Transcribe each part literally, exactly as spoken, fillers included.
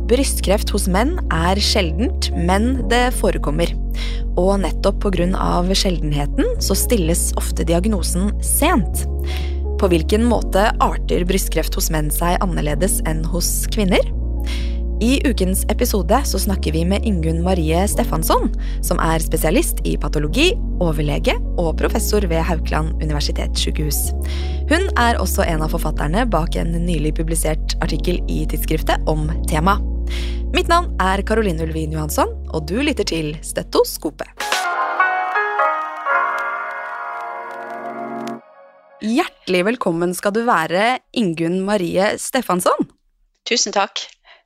Brystkreft hos menn er sjeldent, men det forekommer. Og nettopp på grunn av sjeldenheten så stilles ofte diagnosen sent. På hvilken måte arter brystkreft hos menn seg annerledes enn hos kvinner? I ukens episode så snakker vi med Ingunn Marie Stefansson, som er spesialist i patologi, overlege og professor ved Haukeland universitetssykehus. Hun er også en av forfatterne bak en nylig publisert artikkel i tidsskriftet om tema. Mitt navn er Caroline Ulvin Johansson, og du lytter til Stetoskopet. Hjertelig velkommen skal du være, Ingunn Marie Stefansson. Tusen takk.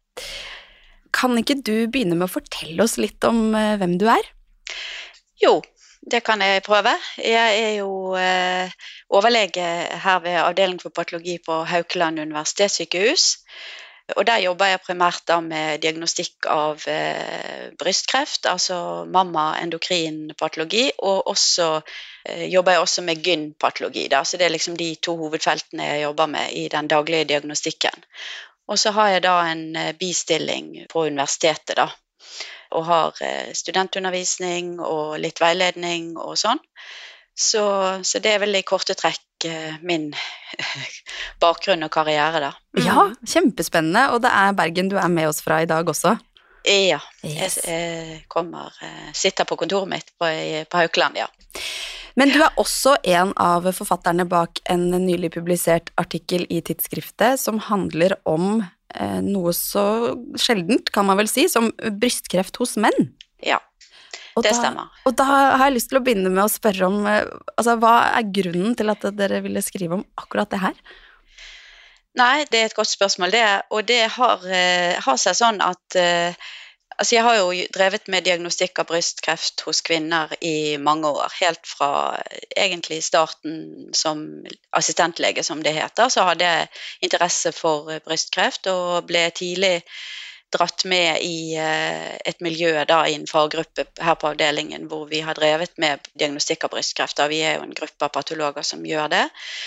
Kan ikke du begynne med å fortelle oss litt om uh, hvem du er? Jo, det kan jeg prøve. Jeg er jo eh, overlege her ved avdeling for patologi på Haukeland universitetssykehus. Og der jobber jeg primært da med diagnostikk av eh, brystkreft, altså mamma-endokrin-patologi, og også eh, jobber jeg også med gyn-patologi. Da. Så det er liksom de to hovedfeltene jeg jobber med i den daglige diagnostikken. Og så har jeg da en eh, bistilling på universitetet da, og har eh, studentundervisning og litt veiledning og sånn. Så, så det er vel i korte trekk eh, min bakgrunn og karriere da. Mm. Ja, kjempespennende, og det er Bergen du er med oss fra i dag også. Ja, yes. jeg, jeg kommer, sitter på kontoret mitt på, på Haukeland, ja. Men du er også en av forfatterne bak en nylig publisert artikkel i tidsskriftet som handler om eh, noe så sjeldent, kan man vel si, som brystkreft hos menn. Ja. Og det da, stemmer. Og da har jeg lyst til å begynne med å spørre om, altså, hva er grunnen til at dere ville skrive om akkurat det her? Nei, det er et godt spørsmål det, og det har, har seg sånn at, altså jeg har jo drevet med diagnostikk av brystkreft hos kvinner i mange år, helt fra egentlig starten som assistentlege, som det heter, så hadde jeg interesse for brystkreft og ble tidlig dratt med i et miljø da, i en faggruppe her på avdelingen hvor vi har drevet med diagnostikk av brystkreft. Vi er jo en gruppe av patologer som gjør det,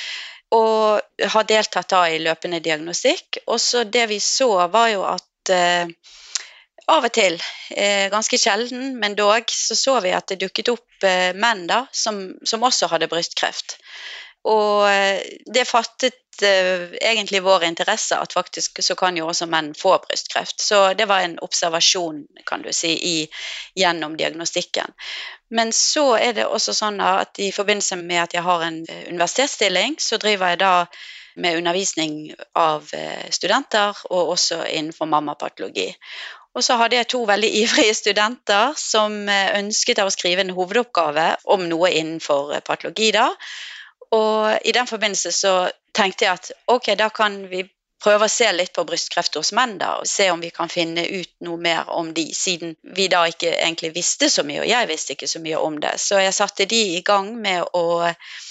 og har deltatt da i løpende diagnostikk. Og så det vi så var jo at eh, av og til, eh, ganske sjelden, men dog, så så vi at det dukket opp eh, menn da, som, som også hadde brystkreft. Og det fattet uh, egentlig vår interesse at faktisk så kan jo også menn få brystkreft. Så det var en observasjon, kan du si, i, gjennom diagnostikken. Men så er det også sånn at i forbindelse med at jeg har en universitetsstilling, så driver jeg da med undervisning av uh, studenter, og også innenfor mammapatologi. Og så hadde jeg to veldig ivrige studenter som uh, ønsket å skrive en hovedoppgave om noe innenfor uh, patologi da. Og i den forbindelse så tenkte jeg at ok, da kan vi prøve å se litt på brystkreft hos menn da, og se om vi kan finne ut noe mer om de, siden vi da ikke egentlig visste så mye, og jeg visste ikke så mye om det. Så jeg satte de i gang med å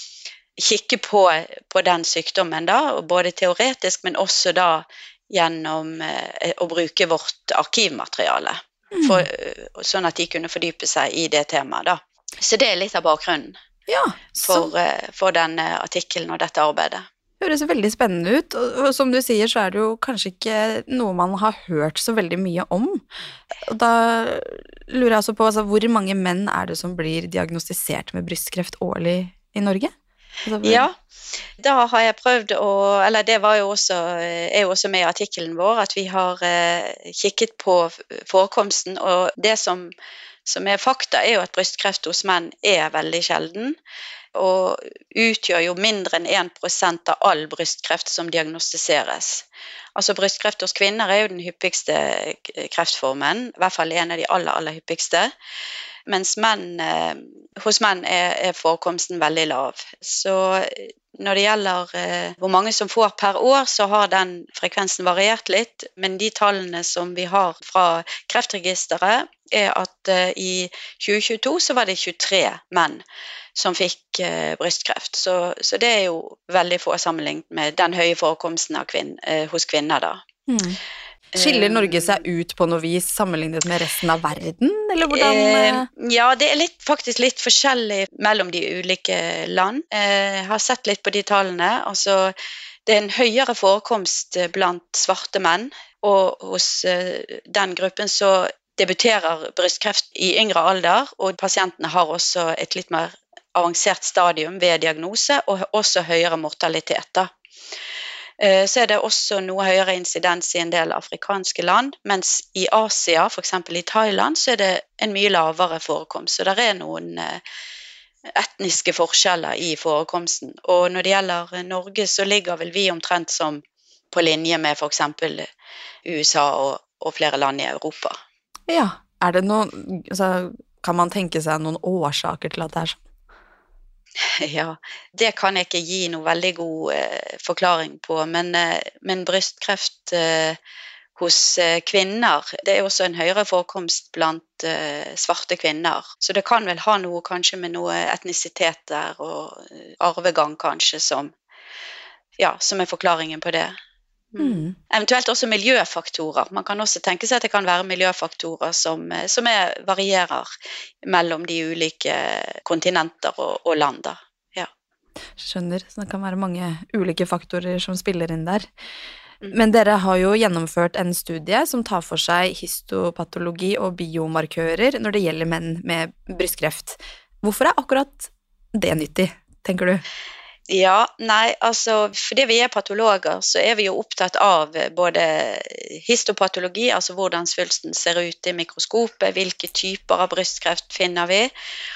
kikke på, på den sykdommen da, både teoretisk, men også da gjennom eh, å bruke vårt arkivmateriale, for, sånn at de kunne fordype seg i det temaet da. Så det er litt av bakgrunnen. Ja, for, for den artikkelen og dette arbeidet. Det høres veldig spennende ut, og, og som du sier så er det jo kanskje ikke noe man har hørt så veldig mye om. Og da lurer jeg altså på, altså, hvor mange menn er det som blir diagnostisert med brystkreft årlig i Norge? Altså, hvor... Ja, da har jeg prøvd å, eller det var jo også, er jo også med i artikkelen vår, at vi har eh, kikket på forekomsten, og det som som er fakta er jo at brystkreft hos menn er veldig sjelden, og utgjør jo mindre enn en prosent av all brystkreft som diagnostiseres. Altså brystkreft hos kvinner er jo den hyppigste kreftformen, i hvert fall en av de aller, aller hyppigste, mens menn, eh, hos menn er, er forekomsten veldig lav. Så når det gjelder eh, hvor mange som får per år, så har den frekvensen variert litt, men de tallene som vi har fra kreftregisteret er at eh, i tjue tjueto så var det tjuetre menn som fikk eh, brystkreft. Så, så det er jo veldig få sammenlignet med den høye forekomsten av kvinn, eh, hos kvinner da. Mm. Skiller Norge seg ut på noe vis sammenlignet med resten av verden, eller hvordan? Eh, ja, det er litt, faktisk litt forskjellig mellom de ulike land. Eh, jeg har sett litt på de tallene, altså det er en høyere forekomst blant svarte menn, og hos den gruppen så debuterer brystkreft i yngre alder, og pasientene har også et litt mer avansert stadium ved diagnose, og også høyere mortalitet da. Så er det også noe høyere incidens i en del afrikanske land, mens i Asia, for eksempel i Thailand, så er det en mye lavere forekomst. Så det er noen etniske forskjeller i forekomsten. Og når det gjelder Norge, så ligger vel vi omtrent som på linje med for eksempel U S A og, og flere land i Europa. Ja, er det noen, altså, kan man tenke seg noen årsaker til at det er sånn? Ja, det kan jeg ikke gi noe veldig god eh, forklaring på, men, eh, men brystkreft eh, hos eh, kvinner, det er også en høyere forekomst blant eh, svarte kvinner. Så det kan vel ha noe kanskje med noe etnisitet der, og arvegang kanskje, som, ja, som er forklaringen på det. Mm. Eventuelt også miljøfaktorer. Man kan også tenke seg at det kan være miljøfaktorer som, som er, varierer mellom de ulike kontinenter og, og land. Ja. Skjønner, så det kan være mange ulike faktorer som spiller inn der. Mm. Men dere har jo gjennomført en studie som tar for seg histopatologi og biomarkører når det gjelder menn med brystkreft. Hvorfor er akkurat det nyttig, tenker du? Ja, nei, altså, fordi vi er patologer, så er vi jo opptatt av både histopatologi, altså hvordan svulsten ser ut i mikroskopet, hvilke typer av brystkreft finner vi,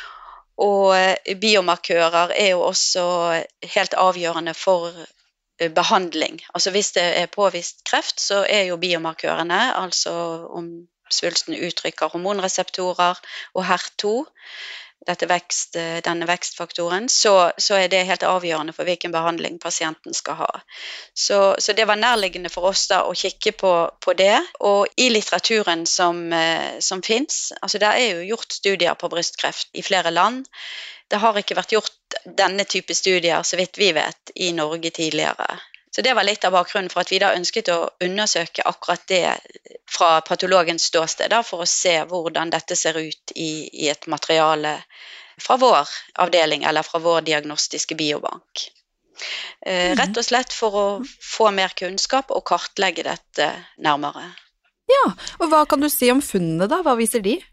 og biomarkører er jo også helt avgjørende for behandling. Altså hvis det er påvist kreft, så er jo biomarkørene, altså om svulsten uttrykker hormonreseptorer og H E R to, dette vekst, denne vekstfaktoren, så, så er det helt avgjørende for hvilken behandling pasienten skal ha. Så, så det var nærliggende for oss da å kikke på, på det, og i litteraturen som, som finnes, altså det er jo gjort studier på brystkreft i flere land. Det har ikke vært gjort denne type studier, så vidt vi vet, i Norge tidligere. Så det var litt av bakgrunnen for at vi da ønsket å undersøke akkurat det fra patologens ståsted, da, for å se hvordan dette ser ut i, i et materiale fra vår avdeling, eller fra vår diagnostiske biobank. Eh, rett og slett for å få mer kunnskap og kartlegge dette nærmere. Ja, og hva kan du si om funnene da? Hva viser de?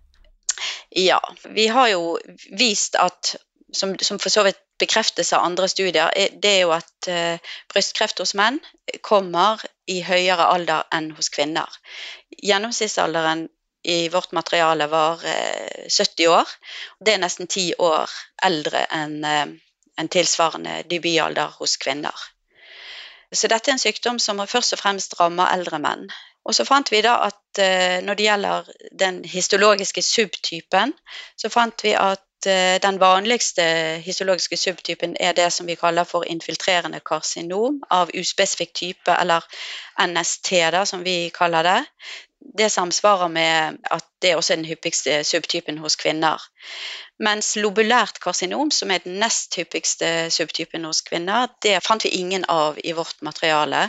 Ja, vi har jo vist at, som, som for så vidt bekreftes av andre studier, det er jo at uh, brystkreft hos menn kommer i høyere alder enn hos kvinner. Gjennomsnittsalderen i vårt materiale var uh, sytti år. Det er nesten ti år eldre enn uh, en tilsvarende debutalder hos kvinner. Så dette er en sykdom som først og fremst rammer eldre menn. Og så fant vi da at uh, når det gjelder den histologiske subtypen, så fant vi at den vanligste histologiske subtypen er det som vi kaller for infiltrerende karsinom av uspesifik type, eller N S T da, som vi kaller det. Det samsvarer med at det er også den hyppigste subtypen hos kvinner. Mens lobulært karsinom, som er den nest hyppigste subtypen hos kvinner, det fant vi ingen av i vårt materiale.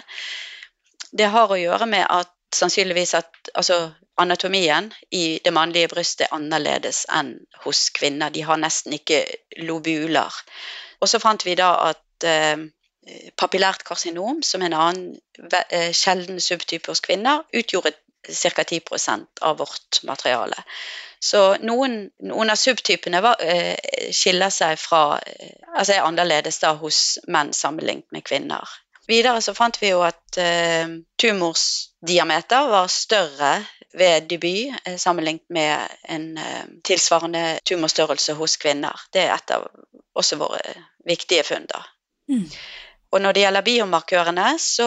Det har å gjøre med at sannsynligvis at, altså, anatomien i det mannlige brystet er annerledes enn hos kvinner. De har nesten ikke lobuler. Og så fant vi da at eh, papillært karsinom, som er en annen eh, sjelden subtype hos kvinner, utgjorde ca. ti prosent av vårt materiale. Så noen, noen av subtypene var, eh, skiller seg fra, eh, altså er annerledes da hos menn sammenlignet med kvinner. Videre så fant vi jo at eh, tumorsdiameter var større ved debut eh, sammenlignet med en eh, tilsvarende tumorstørrelse hos kvinner. Det er et av også våre viktige funn da. Mm. Og når det gjelder biomarkørene, så,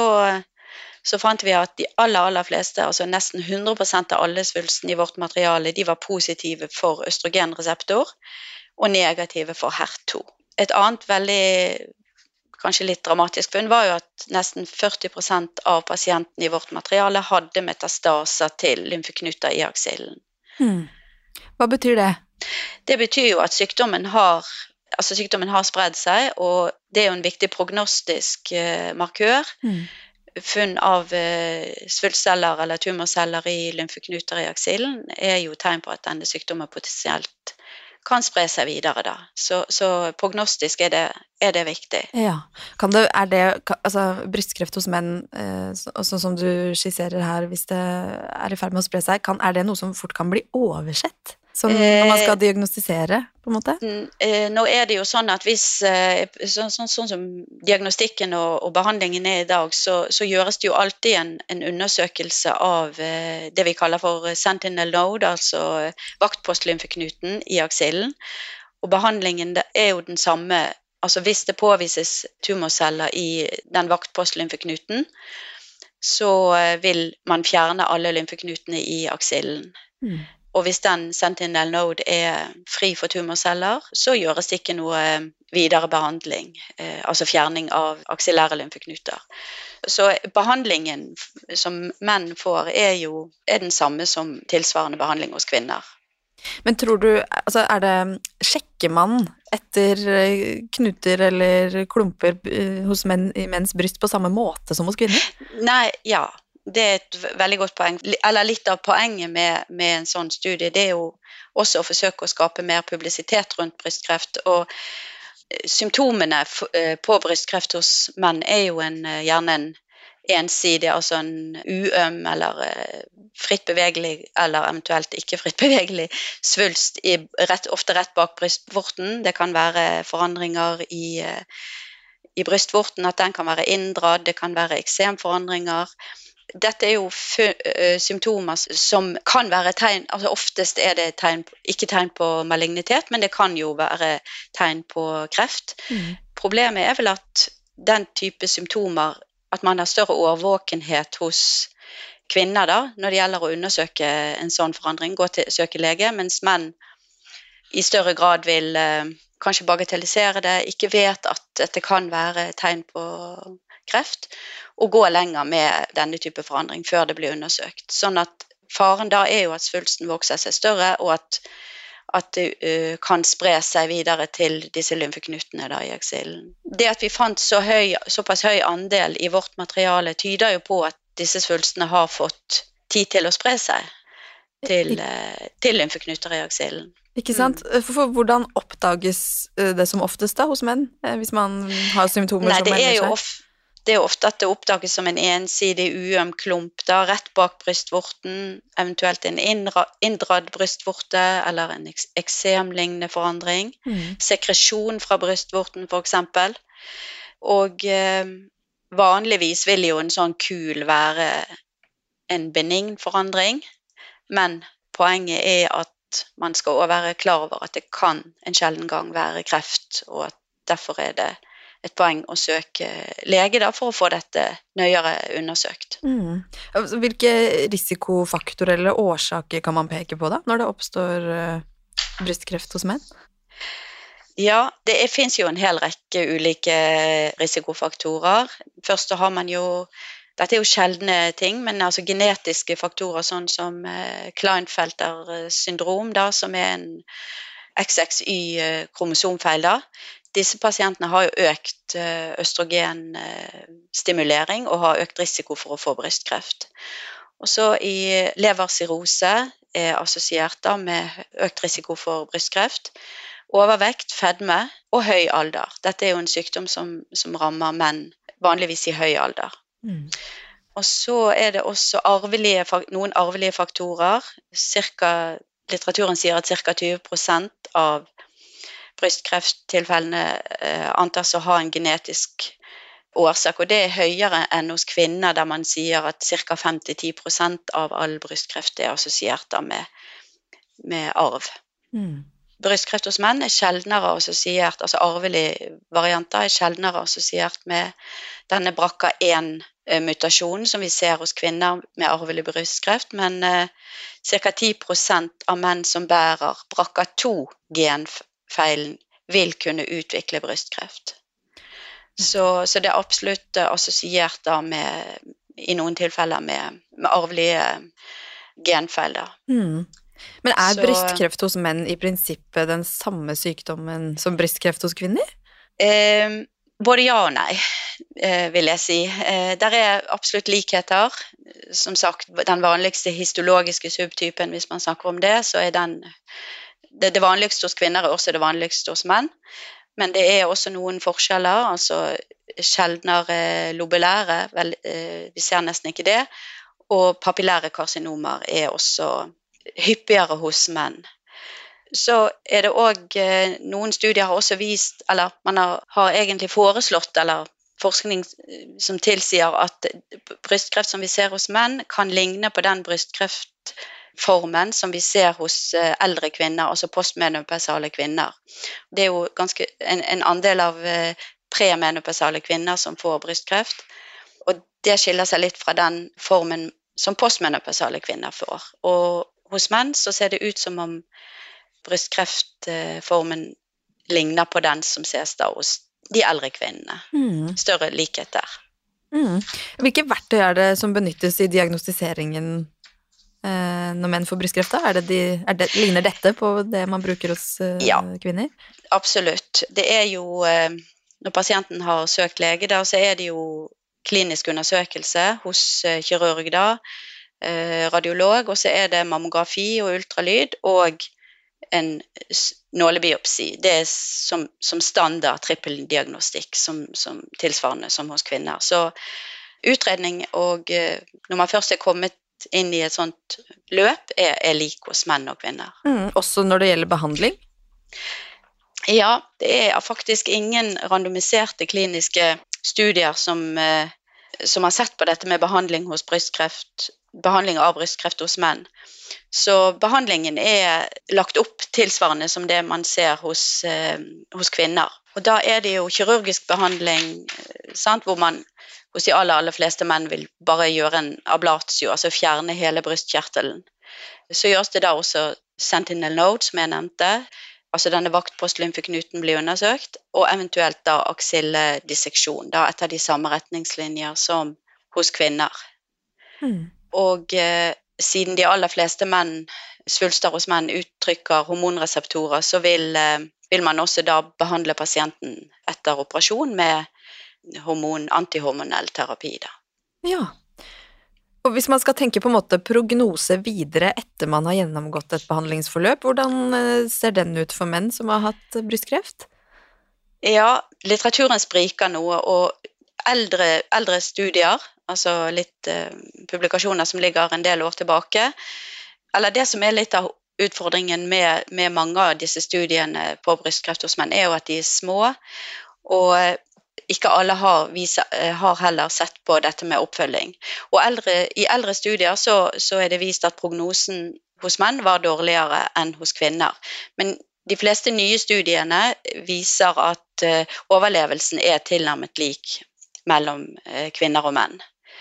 så fant vi at de aller, aller fleste, altså nesten hundre prosent av alle svulsten i vårt materiale, de var positive for østrogenreseptor og negative for H E R to. Et annet veldig kanskje litt dramatisk funn var jo at nesten førti prosent av pasientene i vårt materiale hadde metastaser til lymfeknuter i aksillen. Hmm. Hva betyr det? Det betyr jo at sykdommen har, altså sykdommen har spredd seg, og det er jo en viktig prognostisk uh, markør. Hmm. Funn av uh, svulstceller eller tumorceller i lymfeknuter i aksillen er jo tegn på at denne sykdommen potensielt kan spre seg videre da. Så, så prognostisk er det, er det viktig. Ja. Kan det, er det, altså brystkreft hos menn, eh, sånn som du skisserer her, hvis det er i ferd med å spre seg, kan, er det noe som fort kan bli oversett? Sånn når man skal diagnostisere, på en måte? Nå er det jo sånn at hvis, sånn, sånn, sånn som diagnostikken og, og behandlingen er i dag, så, så gjøres det jo alltid en, en undersøkelse av det vi kaller for sentinel node, altså vaktpostlymfeknuten i aksillen. Og behandlingen det er jo den samme, altså hvis det påvises tumorceller i den vaktpostlymfeknuten, så vil man fjerne alle lymfeknutene i aksillen. Mm. Og hvis den sentinel node er fri for tumorceller, så gjøres det ikke noe videre behandling, eh, altså fjerning av aksillære lymfeknuter. Så behandlingen som menn får er jo er den samme som tilsvarende behandling hos kvinner. Men tror du, altså er det, sjekker man etter knuter eller klumper hos menn i menns bryst på samme måte som hos kvinner? Nei, ja. Det er et veldig godt poeng, eller litt av poenget med, med en sånn studie, det er jo også å forsøke å skape mer publisitet rundt brystkreft, og symptomene på brystkreft hos menn er jo en, gjerne en ensidig, altså en uøm eller fritt bevegelig, eller eventuelt ikke fritt bevegelig svulst, i rett, ofte rett bak brystvorten. Det kan være forandringer i, i brystvorten, at den kan være inndradd, det kan være eksemforandringer. Dette er jo symptomer som kan være tegn, altså oftest er det tegn, ikke tegn på malignitet, men det kan jo være tegn på kreft. Mm. Problemet er vel at den type symptomer, at man har større overvåkenhet hos kvinner da, når det gjelder å undersøke en sånn forandring, gå til søke lege, mens menn i større grad vil eh, kanskje bagatellisere det, ikke vet at dette kan være tegn på kreft, og gå lenger med denne type forandring før det blir undersøkt. Sånn at faren da er jo at svulsten vokser seg større, og at, at det uh, kan spre seg videre til disse lymfeknutene da i aksillen. Det at vi fant så høy, såpass høy andel i vårt materiale tyder jo på at disse svulstene har fått tid til å spre seg til, uh, til lymfeknuter i aksillen. Ikke sant? For, for hvordan oppdages det som oftest da hos menn, hvis man har symptomer Nei, som melder seg? Nei, det er jo Det er ofte at det oppdages som en ensidig uøm klump da, rett bak brystvorten, eventuelt en inndradd brystvorte eller en eksemlignende forandring, mm. sekresjon fra brystvorten for eksempel. Og eh, vanligvis vil jo en sånn kul være en benign forandring, men poenget er at man skal også være klar over at det kan en sjelden gang være kreft, og at derfor er det et poeng å søke lege da, for å få dette nøyere undersøkt. Mm. Hvilke risikofaktorer eller årsaker kan man peke på da, når det oppstår uh, brystkreft hos menn? Ja, det er, finnes jo en hel rekke ulike risikofaktorer. Først så har man jo, dette er jo sjeldne ting, men altså genetiske faktorer, sånn som uh, Klinefelter syndrom da, som er en X X Y-kromosomfeil da. Disse pasientene har jo økt østrogenstimulering og har økt risiko for å få brystkreft. Og så i leversirrose er assosiert da med økt risiko for brystkreft, overvekt, fedme og høy alder. Dette er jo en sykdom som, som rammer menn vanligvis i høy alder. Mm. Og så er det også arvelige, noen arvelige faktorer. Cirka, litteraturen sier at ca. tjue prosent av brystkrefttilfellene eh, antas å ha en genetisk årsak, og det er høyere enn hos kvinner, der man sier at ca. fem til ti prosent av all brystkreft er assosiert med, med arv. Mm. Brystkreft hos menn er sjeldnere assosiert, altså arvelige varianter er sjeldnere assosiert med denne B R C A én-mutasjonen som vi ser hos kvinner med arvelig brystkreft, men eh, ca. ti prosent av menn som bærer B R C A to-genfeilen vil kunne utvikle brystkreft. Så, så det er absolutt assosiert da med, i noen tilfeller med, med arvelige genfeil da. Mm. Men er så, brystkreft hos menn i prinsippet den samme sykdommen som brystkreft hos kvinner? Eh, både ja og nei, eh, vil jeg si. Eh, der er absolutt likheter. Som sagt, den vanligste histologiske subtypen, hvis man snakker om det, så er den det, det vanligste hos kvinner er også det vanligste hos menn, men det er også noen forskjeller, altså sjeldnere lobulære, vel, eh, vi ser nesten ikke det, og papillære karsinomer er også hyppigere hos menn. Så er det også, eh, noen studier har også vist, eller man har, har egentlig foreslått, eller forskning som tilsier at brystkreft som vi ser hos menn kan ligne på den brystkreftformen som vi ser hos eldre kvinner, altså postmenopausale kvinner. Det er jo ganske en, en andel av premenopausale kvinner som får brystkreft, og det skiller seg litt fra den formen som postmenopausale kvinner får. Og hos menn så ser det ut som om brystkreftformen ligner på den som ses da hos de eldre kvinnene. Mm. Større likhet der. Mm. Hvilke verktøy er det som benyttes i diagnostiseringen eh, når menn får brystkreft? Er det de, er det, ligner dette på det man bruker hos eh, ja, kvinner? Absolutt. Det er jo, eh, når pasienten har søkt lege da, så er det jo klinisk undersøkelse hos eh, kirurg da, eh, radiolog, og så er det mammografi og ultralyd, og en nålebiopsi. Det er som, som standard trippeldiagnostikk, som, som tilsvarende som hos kvinner. Så utredning, og når man først er kommet inn i et sånt løp, er, er lik hos menn og kvinner. Mm, også når det gjelder behandling? Ja, det er faktisk ingen randomiserte kliniske studier som, som har sett på dette med behandling hos brystkreft, behandling av brystkreft hos menn. Så behandlingen er lagt opp tilsvarende som det man ser hos, eh, hos kvinner. Og da er det jo kirurgisk behandling, sant, hvor man hos de aller, aller fleste menn vil bare gjøre en ablatio, altså fjerne hele brystkjertelen. Så gjøres det da også sentinel node, som jeg nevnte, altså denne vaktpostlymfeknuten blir undersøkt, og eventuelt da aksilledisseksjon, da etter de samme retningslinjer som hos kvinner. Mm. Og eh, siden de aller fleste menn, svulster hos menn, uttrykker hormonreseptorer, så vil, eh, vil man også da behandle pasienten etter operasjon med hormon, antihormonell terapi da. Ja, og hvis man skal tenke på en måte prognose videre etter man har gjennomgått et behandlingsforløp, hvordan ser den ut for menn som har hatt brystkreft? Ja, litteraturen spriker noe, og eldre, eldre studier, altså litt eh, publikasjoner som ligger en del år tilbake, eller det som er litt av utfordringen med, med mange av disse studiene på brystkreft hos menn, er jo at de er små, og ikke alle har, vise, har heller sett på dette med oppfølging. Og eldre, i eldre studier så, så er det vist at prognosen hos menn var dårligere enn hos kvinner. Men de fleste nye studiene viser at uh, overlevelsen er tilnærmet lik mellom uh, kvinner og menn.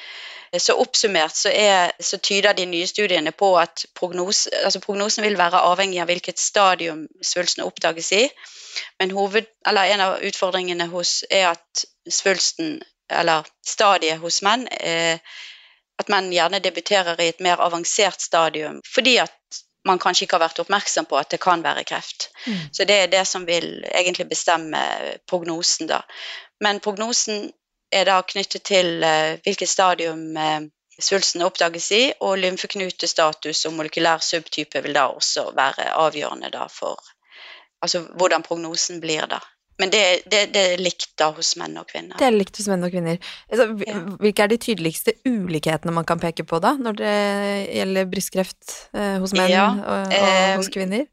Så oppsummert så, er, så tyder de nye studiene på at prognos, altså prognosen vil være avhengig av hvilket stadium svulsten oppdages i, men hoved, eller en av utfordringene hos er at svulsten, eller stadiet hos menn, er at menn gjerne debuterer i et mer avansert stadium, fordi at man kanskje ikke har vært oppmerksom på at det kan være kreft. Mm. Så det er det som vil egentlig bestemme prognosen da. Men prognosen er da knyttet til uh, hvilket stadium uh, svulsten oppdages i, og lymfeknutestatus og molekylær subtype vil da også være avgjørende da for altså, hvordan prognosen blir da. Men det, det, det er likt da hos menn og kvinner. Det er likt hos menn og kvinner. Altså, ja. Hvilke er de tydeligste ulikhetene man kan peke på da, når det gjelder brystkreft uh, hos menn ja, og, og uh, hos kvinner?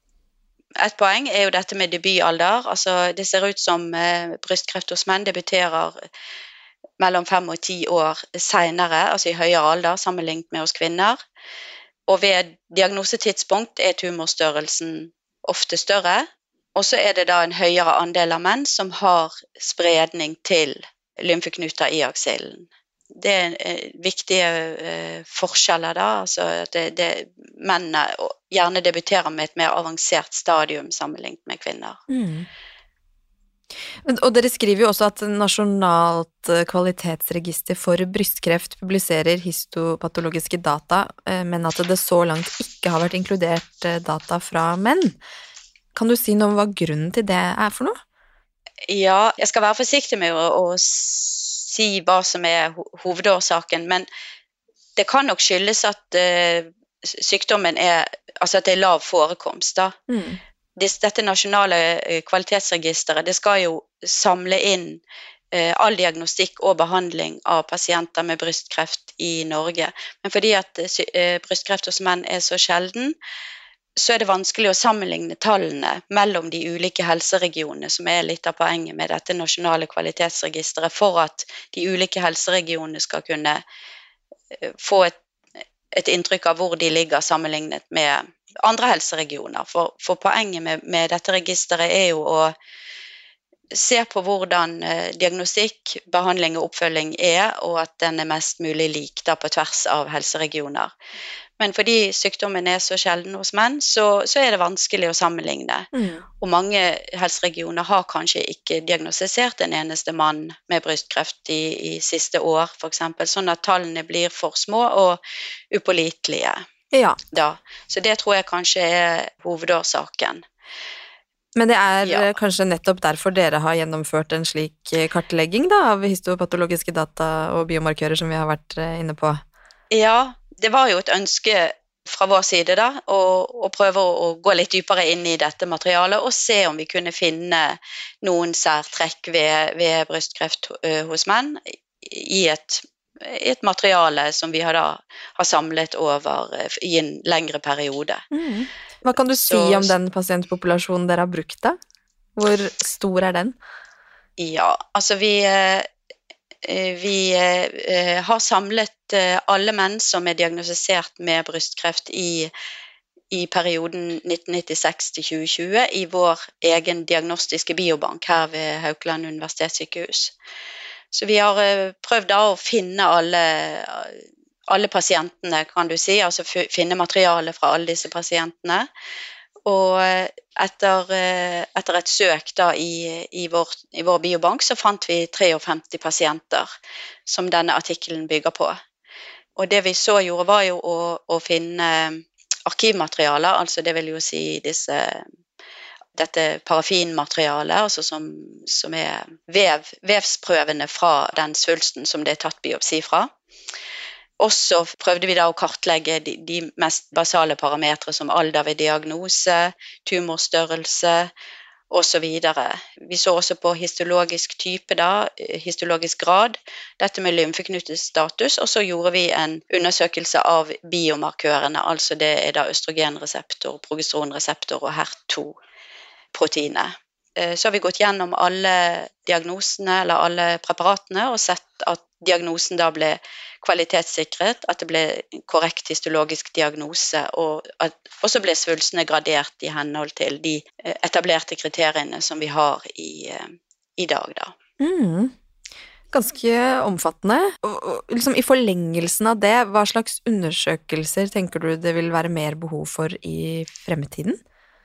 Et poeng er jo dette med debutalder. Altså, det ser ut som eh, brystkreft hos menn debuterer mellom fem og ti år senere, altså i høyere alder sammenlignet med hos kvinner. Og ved diagnosetidspunkt er tumorstørrelsen ofte større, og så er det da en høyere andel av menn som har spredning til lymfeknuter i aksillen. Det er eh, viktige eh, forskjeller da, altså at det, det, mennene gjerne debuterer med et mer avansert stadium sammenlignet med kvinner. Mm. Og dere skriver jo også at Nasjonalt kvalitetsregister for brystkreft publiserer histopatologiske data, men at det så langt ikke har vært inkludert data fra menn. Kan du si noe om hva grunnen til det er for noe? Ja, jeg skal være forsiktig med å, å si hva som er hovedårsaken, men det kan nok skyldes at uh, sykdommen er altså at det er lav forekomst da. Mm. Dette nasjonale kvalitetsregisteret, det skal jo samle inn all diagnostikk og behandling av pasienter med brystkreft i Norge. Men fordi at brystkreft hos menn er så sjelden, så er det vanskelig å sammenligne tallene mellom de ulike helseregionene, som er litt av poenget med dette nasjonale kvalitetsregisteret, for at de ulike helseregionene skal kunne få et, et inntrykk av hvor de ligger sammenlignet med andre helseregioner. For, for poenget med, med dette registeret er jo å se på hvordan diagnostikk, behandling og oppfølging er, og at den er mest mulig lik da på tvers av helseregioner. Men fordi sykdommen er så sjelden hos menn, så, så er det vanskelig å sammenligne. Mm. Og mange helseregioner har kanskje ikke diagnostisert en eneste mann med brystkreft i, i siste år, for eksempel, sånn at tallene blir for små og upålitelige. Ja. Da. Så det tror jeg kanskje er hovedårsaken. Men det er Ja. kanskje nettopp derfor dere har gjennomført en slik kartlegging da, av histopatologiske data og biomarkører som vi har vært inne på? Ja, det var jo et ønske fra vår side da, å, å prøve å, å gå litt dypere inn i dette materialet og se om vi kunne finne noen særtrekk ved, ved brystkreft uh, hos menn i et, i et materiale som vi har, da, har samlet over uh, i en lengre periode. Mm. Hva kan du si Så, om den pasientpopulasjonen dere har brukt da? Hvor stor er den? Ja, altså vi, vi har samlet alle menn som er diagnostisert med brystkreft i, i perioden nitten nittiseks til tjue tjue i vår egen diagnostiske biobank her ved Haukeland universitetssykehus. Så vi har prøvd da å finne alle alle pasientene, kan du si, altså finne materiale fra alle disse pasientene. Og etter, etter et søk da i, i, vår, i vår biobank så fant vi femtitre pasienter som denne artikkelen bygger på. Og det vi så gjorde var jo å, å finne arkivmateriale, altså det vil jo si disse, dette parafinmaterialet, altså som, som er vev, vevsprøvene fra den svulsten som det er tatt biopsi fra. Og så prøvde vi da å kartlegge de, de mest basale parametre som alder ved diagnose, tumorstørrelse og så videre. Vi så også på histologisk type da, histologisk grad, dette med lymfeknutestatus, og så gjorde vi en undersøkelse av biomarkørene, altså det er da østrogenreseptor, progesteronreseptor og H E R to proteinet. Så har vi gått gjennom alle diagnosene eller alle preparatene og sett at diagnosen da ble kvalitetssikret, at det ble korrekt histologisk diagnose, og at også ble svulstene gradert i henhold til de etablerte kriteriene som vi har i, i dag da. Mm. Ganske omfattende. Og, og liksom i forlengelsen av det, hva slags undersøkelser tenker du det vil være mer behov for i fremtiden?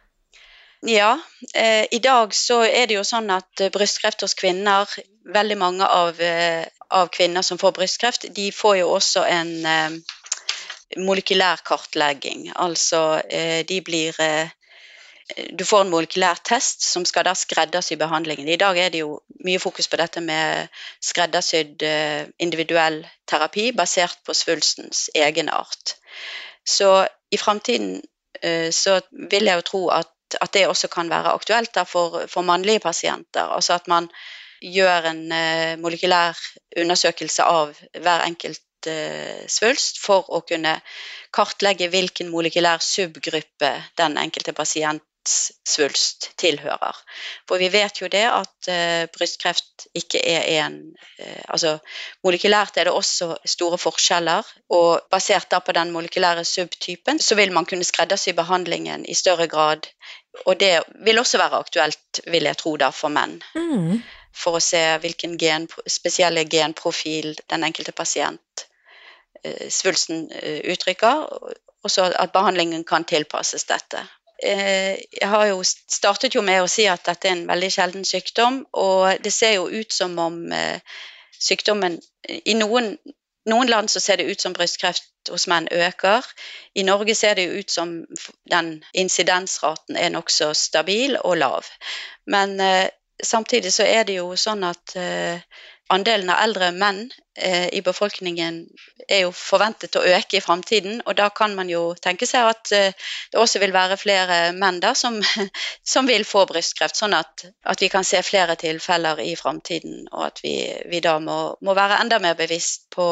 Ja, eh, i dag så er det jo sånn at brystkreft hos kvinner, veldig mange av, eh, av kvinner som får brystkreft, de får jo også en eh, molekylær kartlegging. Altså eh, de blir, eh, du får en molekylær test som skal da skreddersy behandlingen. I dag er det jo mye fokus på dette med skreddersydd eh, individuell terapi basert på svulstens egenart. Så i fremtiden eh, så vil jeg jo tro at at det også kan være aktuelt da, for, for mannlige pasienter, altså at man gjør en uh, molekylær undersøkelse av hver enkelt uh, svulst for å kunne kartlegge hvilken molekylær subgruppe den enkelte pasients svulst tilhører. For vi vet jo det at uh, brystkreft ikke er en, uh, altså molekylært er det også store forskjeller, og basert da på den molekylære subtypen, så vil man kunne skreddersy behandlingen i større grad. Og det vil også være aktuelt, vil jeg tro da, for menn. Mm. For å se hvilken gen, spesielle genprofil den enkelte pasient eh, svulsten eh, uttrykker, og så at behandlingen kan tilpasses dette. Eh, jeg har jo startet jo med å si at dette er en veldig sjelden sykdom, og det ser jo ut som om eh, sykdommen i noen Noen land så ser det ut som brystkreft hos menn øker. I Norge ser det jo ut som den insidensraten er nok så stabil og lav. Men eh, samtidig så er det jo sånn at eh, andelen av eldre menn eh, i befolkningen er jo forventet å øke i fremtiden, og da kan man jo tenke seg at eh, det også vil være flere menn der som, som vil få brystkreft, sånn at, at vi kan se flere tilfeller i fremtiden, og at vi, vi da må, må være enda mer bevisst på,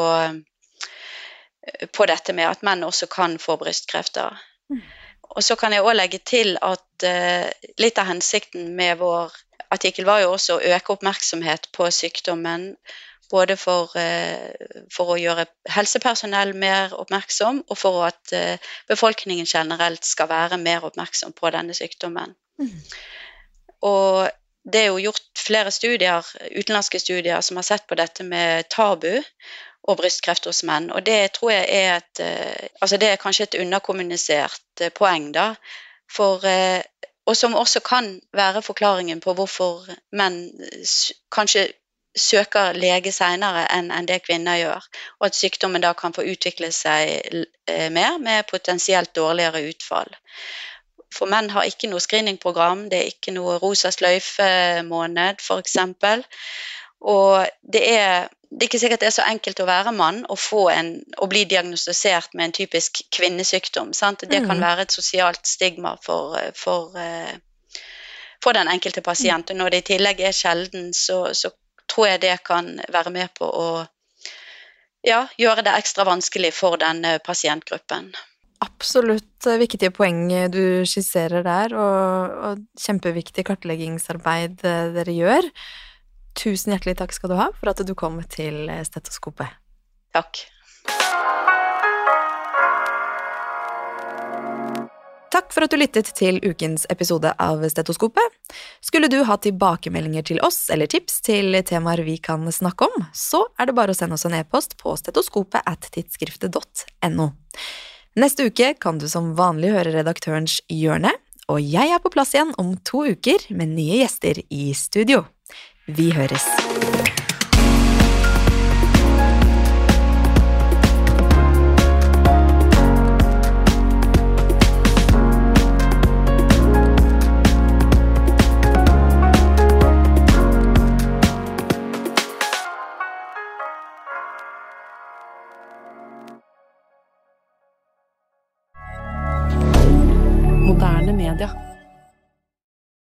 på dette med at menn også kan få brystkrefter. Mm. Og så kan jeg også legge til at uh, litt av hensikten med vår artikkel var jo også å øke oppmerksomhet på sykdommen, både for, uh, for å gjøre helsepersonell mer oppmerksom, og for at uh, befolkningen generelt skal være mer oppmerksom på denne sykdommen. Mm. Og det er jo gjort flere studier, utenlandske studier, som har sett på dette med tabu, og brystkreft hos menn, og det tror jeg er et, altså det er kanskje et underkommunisert poeng da, for, og som også kan være forklaringen på hvorfor menn kanskje søker lege senere enn, enn det kvinner gjør, og at sykdommen da kan få utvikle seg mer med potensielt dårligere utfall. For menn har ikke noe screeningprogram, det er ikke noe rosa sløyfe-måned for eksempel, og det er Det er ikke sikkert det er så enkelt å være mann og, få en, og bli diagnostisert med en typisk kvinnesykdom. Sant? Det kan være et sosialt stigma for, for, for den enkelte pasient. Og når det i tillegg er sjelden, så, så tror jeg det kan være med på å ja, gjøre det ekstra vanskelig for den pasientgruppen. Absolutt viktige poeng du skisserer der, og, og kjempeviktig kartleggingsarbeid dere gjør. Tusen hjertelig takk skal du ha for at du kom til Stetoskopet. Takk. Takk for at du lyttet til ukens episode av Stetoskopet. Skulle du ha tilbakemeldinger til oss eller tips til temaer vi kan snakke om, så er det bare å sende oss en e-post på stetoskopet at tidsskriftet punktum no. Neste uke kan du som vanlig høre redaktørens hjørne, og jeg er på plass igjen om to uker med nye gjester i studio. Vi høres. Moderne media.